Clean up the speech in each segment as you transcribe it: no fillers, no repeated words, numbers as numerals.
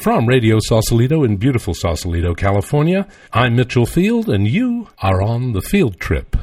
From Radio Sausalito in beautiful Sausalito, California, I'm Mitchell Field, and you are on The Field Trip.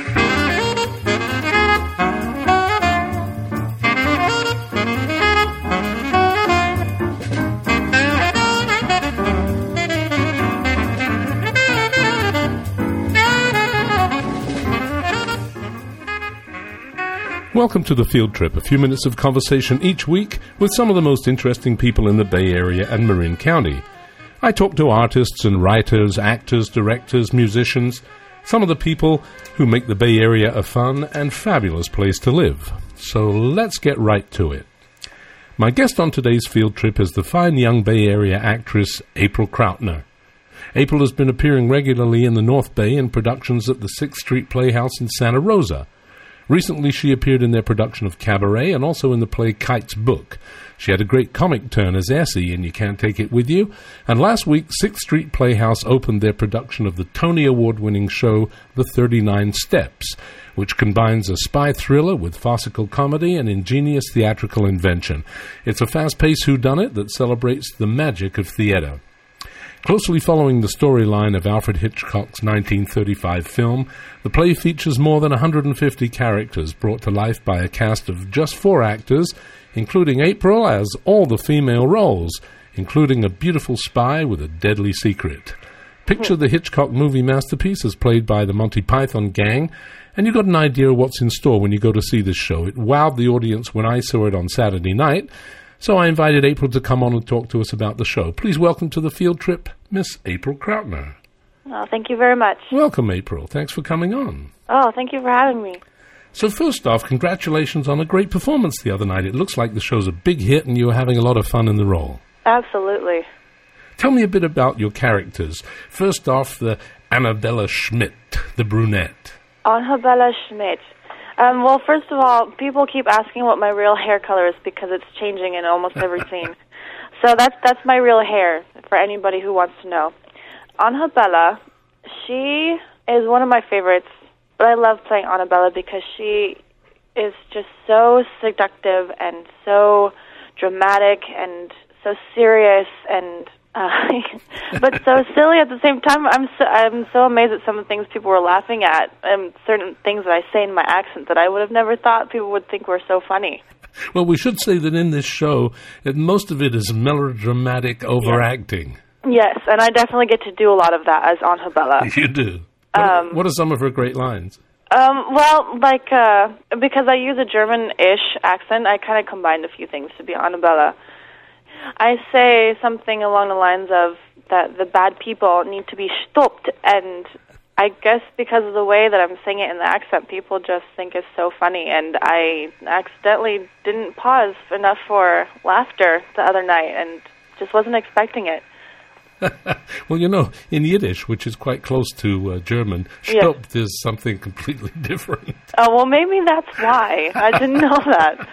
Welcome to The Field Trip, a few minutes of conversation each week with some of the most interesting people in the Bay Area and Marin County. I talk to artists and writers, actors, directors, musicians, some of the people who make the Bay Area a fun and fabulous place to live. So let's get right to it. My guest on today's Field Trip is the fine young Bay Area actress April Krautner. April has been appearing regularly in the North Bay in productions at the 6th Street Playhouse in Santa Rosa. Recently, she appeared in their production of Cabaret and also in the play Kite's Book. She had a great comic turn as Essie in You Can't Take It With You. And last week, 6th Street Playhouse opened their production of the Tony Award-winning show The 39 Steps, which combines a spy thriller with farcical comedy and ingenious theatrical invention. It's a fast-paced whodunit that celebrates the magic of theater. Closely following the storyline of Alfred Hitchcock's 1935 film, the play features more than 150 characters brought to life by a cast of just 4 actors, including April as all the female roles, including a beautiful spy with a deadly secret. Picture the Hitchcock movie masterpiece as played by the Monty Python gang, and you got an idea of what's in store when you go to see this show. It wowed the audience when I saw it on Saturday night, so I invited April to come on and talk to us about the show. Please welcome to the Field Trip, Miss April Krautner. Oh, thank you very much. Welcome, April. Thanks for coming on. Oh, thank you for having me. So first off, congratulations on a great performance the other night. It looks like the show's a big hit and you were having a lot of fun in the role. Absolutely. Tell me a bit about your characters. First off, the Annabella Schmidt, the brunette. Annabella Schmidt. Well, first of all, people keep asking what my real hair color is because it's changing in almost every scene. So that's my real hair for anybody who wants to know. Annabella, she is one of my favorites, but I love playing Annabella because she is just so seductive and so dramatic and so serious and but so silly at the same time. I'm so amazed at some of the things people were laughing at and certain things that I say in my accent that I would have never thought people would think were so funny. Well, we should say that in this show, most of it is melodramatic overacting. Yes, and I definitely get to do a lot of that as Annabella. You do. What are some of her great lines? Well, because I use a German-ish accent, I kind of combined a few things to be Annabella. I say something along the lines of that the bad people need to be stopped, and I guess because of the way that I'm saying it in the accent, people just think it's so funny, and I accidentally didn't pause enough for laughter the other night and just wasn't expecting it. Well, you know, in Yiddish, which is quite close to German, stoppt is something completely different. Oh, well, maybe that's why. I didn't know that.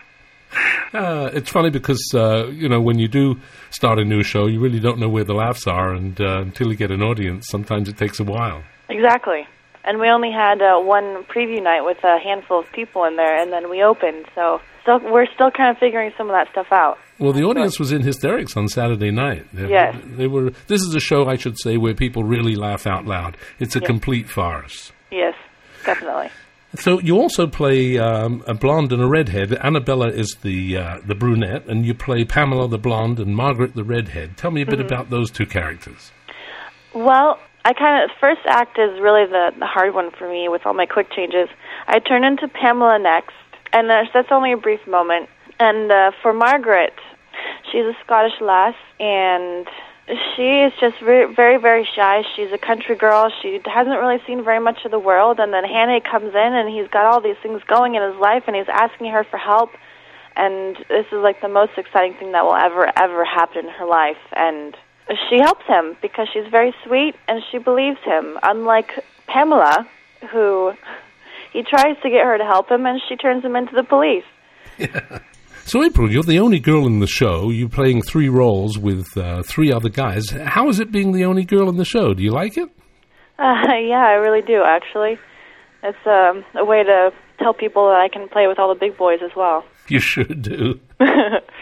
It's funny because, when you do start a new show, you really don't know where the laughs are, and until you get an audience, sometimes it takes a while. Exactly. And we only had one preview night with a handful of people in there, and then we opened, so we're still kind of figuring some of that stuff out. Well, the audience was in hysterics on Saturday night. Yes. This is a show, I should say, where people really laugh out loud. It's a complete farce. Yes, definitely. So you also play a blonde and a redhead. Annabella is the brunette, and you play Pamela the blonde and Margaret the redhead. Tell me a bit about those two characters. Well, first act is really the hard one for me with all my quick changes. I turn into Pamela next, and that's only a brief moment. And for Margaret, she's a Scottish lass, and she is just very, very, very shy. She's a country girl. She hasn't really seen very much of the world. And then Hannah comes in, and he's got all these things going in his life, and he's asking her for help. And this is like the most exciting thing that will ever happen in her life. And she helps him because she's very sweet, and she believes him. Unlike Pamela, who he tries to get her to help him, and she turns him into the police. Yeah. So, April, you're the only girl in the show. You're playing 3 roles with 3 other guys. How is it being the only girl in the show? Do you like it? Yeah, I really do, actually. It's a way to tell people that I can play with all the big boys as well. You sure do.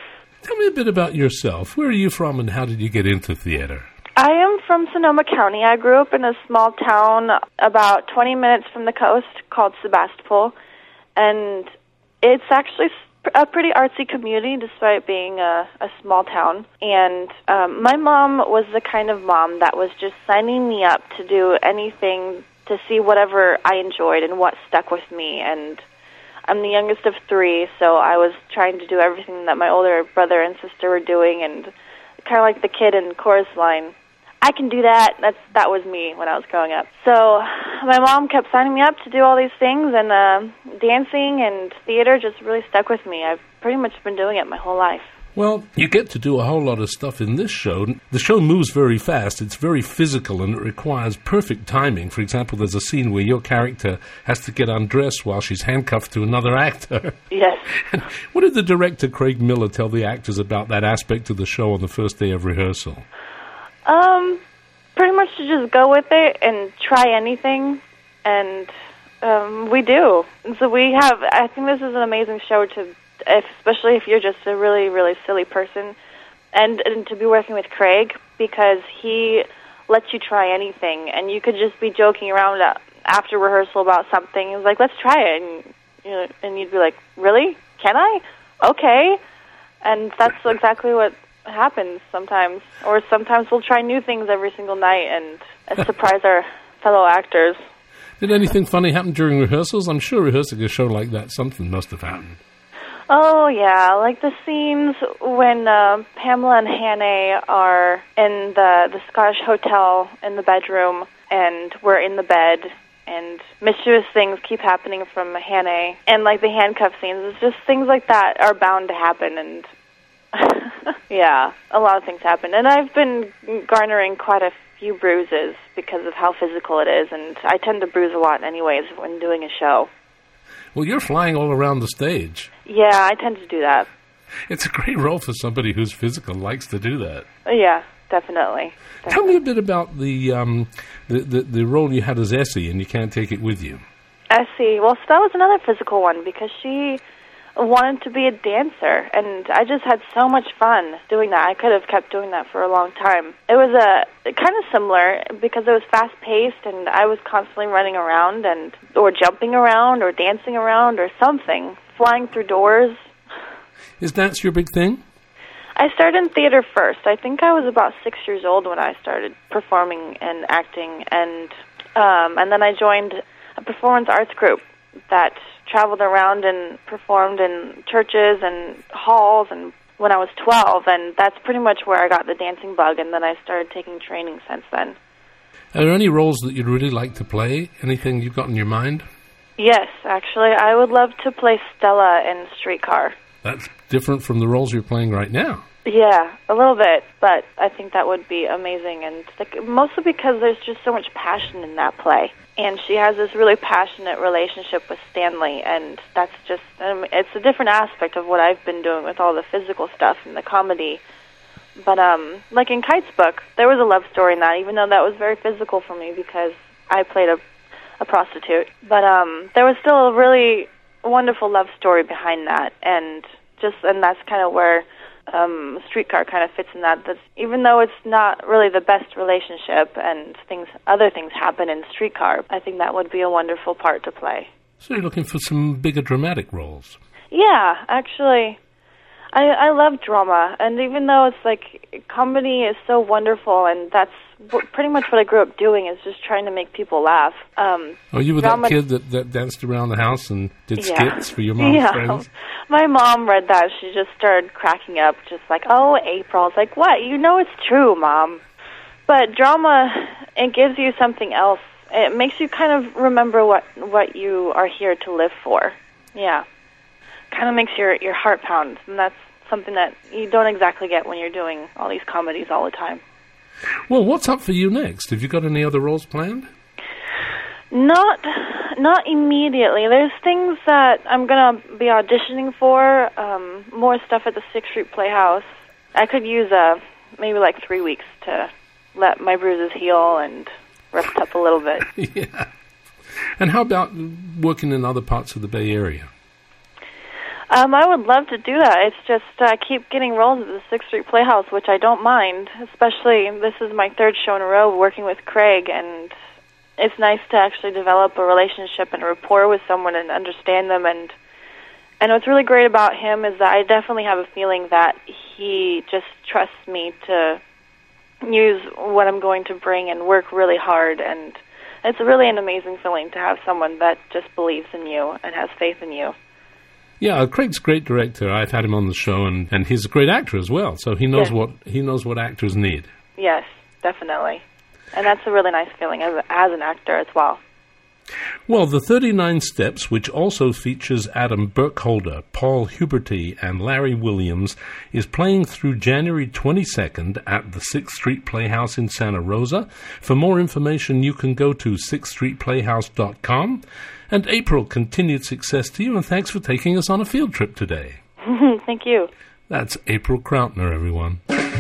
Tell me a bit about yourself. Where are you from and how did you get into theater? I am from Sonoma County. I grew up in a small town about 20 minutes from the coast called Sebastopol, and it's actually a pretty artsy community despite being a small town. And my mom was the kind of mom that was just signing me up to do anything to see whatever I enjoyed and what stuck with me. And I'm the youngest of three, so I was trying to do everything that my older brother and sister were doing, and kind of like the kid in chorus line, I can do that. That was me when I was growing up. So my mom kept signing me up to do all these things, and dancing and theater just really stuck with me. I've pretty much been doing it my whole life. Well, you get to do a whole lot of stuff in this show. The show moves very fast. It's very physical, and it requires perfect timing. For example, there's a scene where your character has to get undressed while she's handcuffed to another actor. Yes. What did the director, Craig Miller, tell the actors about that aspect of the show on the first day of rehearsal? Pretty much to just go with it and try anything, and we do. So I think this is an amazing show especially if you're just a really, really silly person, and to be working with Craig, because he lets you try anything, and you could just be joking around after rehearsal about something. He's like, let's try it, and you'd be like, really? Can I? Okay. And that's exactly what happens sometimes. Or sometimes we'll try new things every single night and surprise our fellow actors. Did anything funny happen during rehearsals? I'm sure rehearsing a show like that, something must have happened. Oh, yeah, like the scenes when Pamela and Hannah are in the Scottish hotel in the bedroom, and we're in the bed, and mischievous things keep happening from Hannah, and like the handcuff scenes. It's just things like that are bound to happen, and yeah, a lot of things happen. And I've been garnering quite a few bruises because of how physical it is, and I tend to bruise a lot anyways when doing a show. Well, you're flying all around the stage. Yeah, I tend to do that. It's a great role for somebody who's physical, likes to do that. Yeah, definitely. Tell me a bit about the role you had as Essie, and You Can't Take It With You. Essie, well, so that was another physical one, because she wanted to be a dancer, and I just had so much fun doing that. I could have kept doing that for a long time. It was kind of similar because it was fast-paced, and I was constantly running around or jumping around or dancing around or something, flying through doors. Is dance your big thing? I started in theater first. I think I was about 6 years old when I started performing and acting, and then I joined a performance arts group that traveled around and performed in churches and halls, and when I was 12, and that's pretty much where I got the dancing bug, and then I started taking training since then. Are there any roles that you'd really like to play? Anything you've got in your mind? Yes, actually, I would love to play Stella in Streetcar. That's different from the roles you're playing right now. Yeah, a little bit, but I think that would be amazing, and mostly because there's just so much passion in that play. And she has this really passionate relationship with Stanley, and that's just, it's a different aspect of what I've been doing with all the physical stuff and the comedy. But, like in Kite's book, there was a love story in that, even though that was very physical for me because I played a prostitute. But there was still a really wonderful love story behind that, and that's kind of where Streetcar kind of fits in that. That's, even though it's not really the best relationship and other things happen in Streetcar, I think that would be a wonderful part to play. So you're looking for some bigger dramatic roles? Yeah, actually, I love drama, and even though it's like comedy is so wonderful, and that's pretty much what I grew up doing, is just trying to make people laugh. You were that kid that danced around the house and did skits for your mom's friends? My mom read that. She just started cracking up, just like, oh, April. It's like, what? You know it's true, Mom. But drama, it gives you something else. It makes you kind of remember what you are here to live for. Yeah. Kind of makes your heart pound, and that's something that you don't exactly get when you're doing all these comedies all the time. Well, what's up for you next? Have you got any other roles planned? Not immediately. There's things that I'm going to be auditioning for, more stuff at the 6th Street Playhouse. I could use maybe like 3 weeks to let my bruises heal and rest up a little bit. Yeah. And how about working in other parts of the Bay Area? I would love to do that. It's just I keep getting roles at the 6th Street Playhouse, which I don't mind, especially this is my 3rd show in a row working with Craig, and it's nice to actually develop a relationship and a rapport with someone and understand them. And what's really great about him is that I definitely have a feeling that he just trusts me to use what I'm going to bring and work really hard. And it's really an amazing feeling to have someone that just believes in you and has faith in you. Yeah, Craig's a great director. I've had him on the show, and he's a great actor as well. So he knows what actors need. Yes, definitely, and that's a really nice feeling as an actor as well. Well, the 39 Steps, which also features Adam Burkholder, Paul Huberty, and Larry Williams, is playing through January 22nd at the 6th Street Playhouse in Santa Rosa. For more information, you can go to 6thstreetplayhouse.com. And April, continued success to you, and thanks for taking us on a field trip today. Thank you. That's April Krautner, everyone.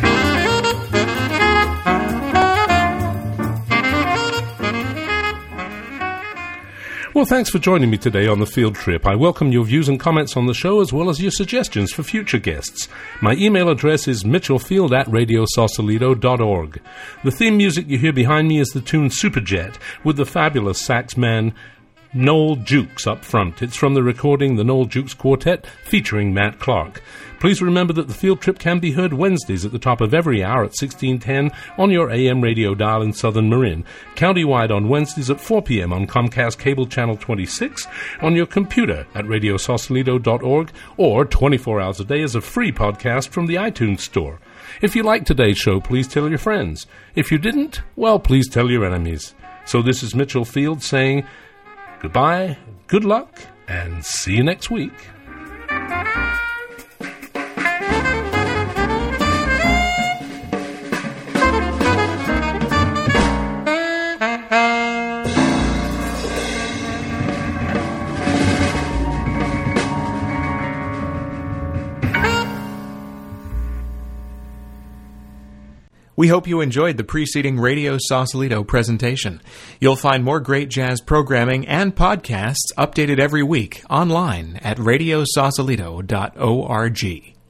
Well, thanks for joining me today on the field trip. I welcome your views and comments on the show, as well as your suggestions for future guests. My email address is mitchellfield@radiosausalito.org. The theme music you hear behind me is the tune Superjet, with the fabulous sax man Noel Jukes up front. It's from the recording The Noel Jukes Quartet, featuring Matt Clark. Please remember that the field trip can be heard Wednesdays at the top of every hour at 1610 on your AM radio dial in Southern Marin, countywide on Wednesdays at 4 p.m. on Comcast Cable Channel 26, on your computer at radiosausalito.org, or 24 hours a day as a free podcast from the iTunes Store. If you liked today's show, please tell your friends. If you didn't, well, please tell your enemies. So this is Mitchell Field saying goodbye, good luck, and see you next week. We hope you enjoyed the preceding Radio Sausalito presentation. You'll find more great jazz programming and podcasts updated every week online at radiosausalito.org.